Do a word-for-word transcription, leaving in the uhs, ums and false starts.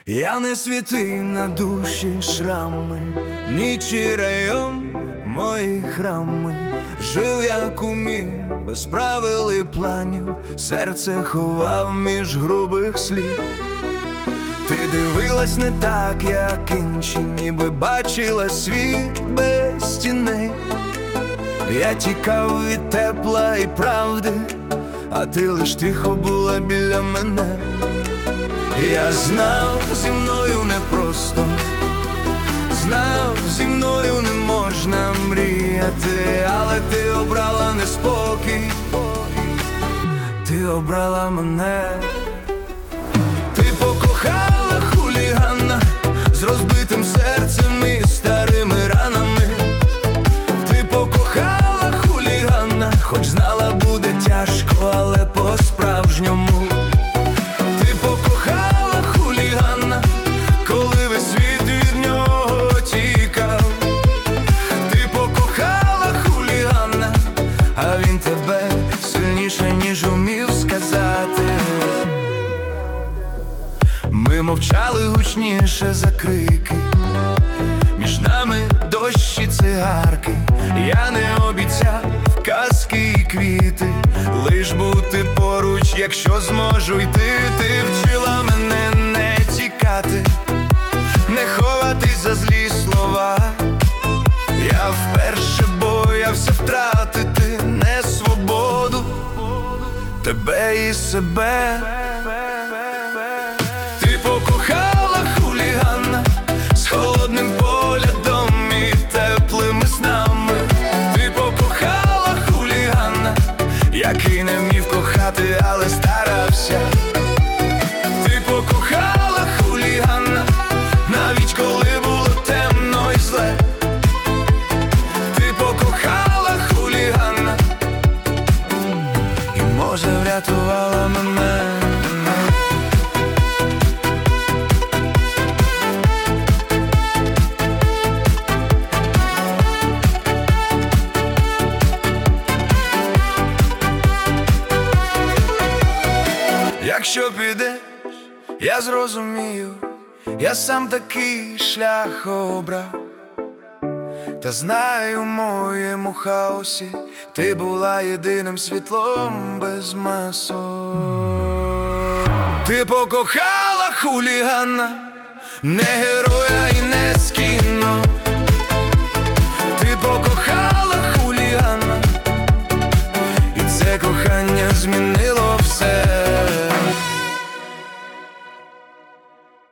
Я не святий, на душі шрами, нічий район, мої храми. Жив як умів, без правил і планів, серце ховав між грубих слів. Ти дивилась не так, як інші, ніби бачила світ без стіни. Я тікав від тепла і правди, а ти лиш тихо була біля мене. Я знав, зі мною непросто, знав, зі мною не можна мріяти, але ти обрала неспокій, ти обрала мене. Ти покохала хулігана з розбитим серцем і старими ранами. Ти покохала хулігана, хоч знала буде тяжко, але по-справжньому. Ти покохала хулігана, коли весь світ від нього тікав. Ти покохала хулігана, а він тебе сильніше, ніж умів сказати. Ми мовчали гучніше за крики, між нами дощ і цигарки. Я не обіцяв казки і квіти, лиш бути поруч, якщо зможу йти. Ти вчила мене не тікати, не ховатись за злі слова. Я вперше боявся втратити не свободу, тебе і себе. Ти покохала хулігана з холодним поглядом і теплими снами. Ти покохала хулігана, який не вмів кохати, але старався. Ти покохала хулігана, навіть коли було темно і зле. Ти покохала хулігана, і може врятувала мене. Якщо підеш, я зрозумію, я сам такий шлях обрав. Та знаю, в моєму хаосі ти була єдиним світлом без масок. Ти покохала хулігана, не героя і не з кіно,